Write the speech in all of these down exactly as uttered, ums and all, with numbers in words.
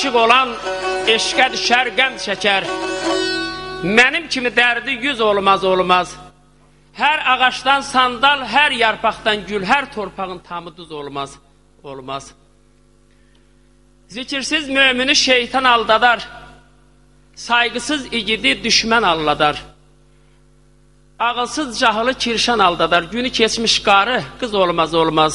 aşıq olan eşqə düşər, qənd çəkər. Mənim kimi dərdi yüz olmaz olmaz. Hər ağaçdan sandal, hər yarpaqdan gül, hər torpağın tamı duz olmaz olmaz. Zikirsiz mümini şeytan aldadar, saygısız igidi düşmən alladar. Ağılsız cahılı kirşan aldadar, günü keçmiş qarı qız olmaz olmaz.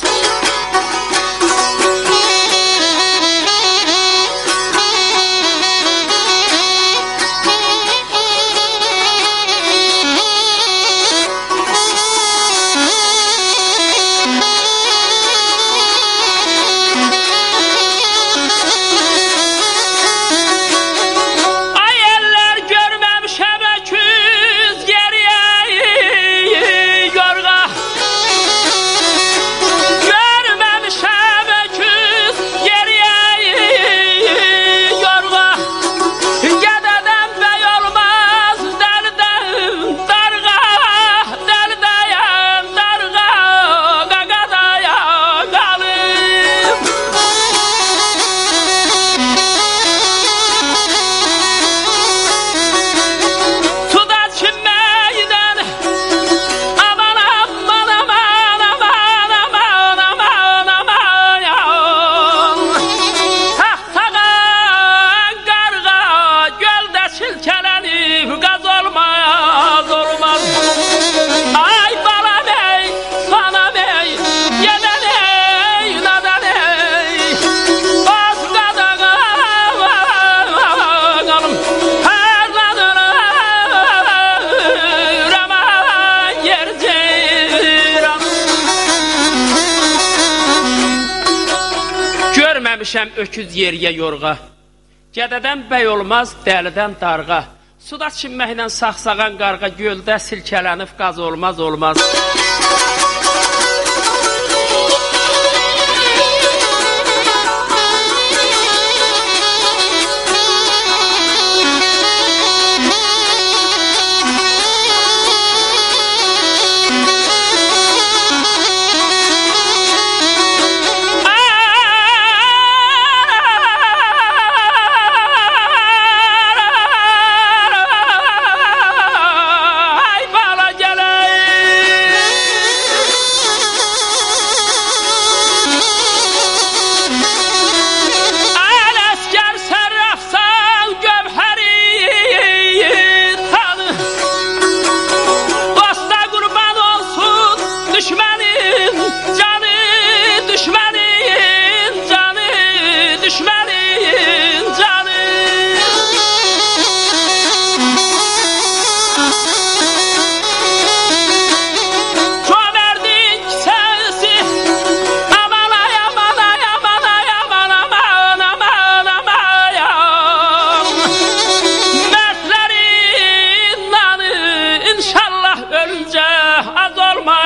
Görməmişəm öküz yeriyə yorğa, gədədən bəy olmaz, dəlidən darğa. Suda çinməklə saxsağan qarğa, göldə silkələnib qaz olmaz olmaz.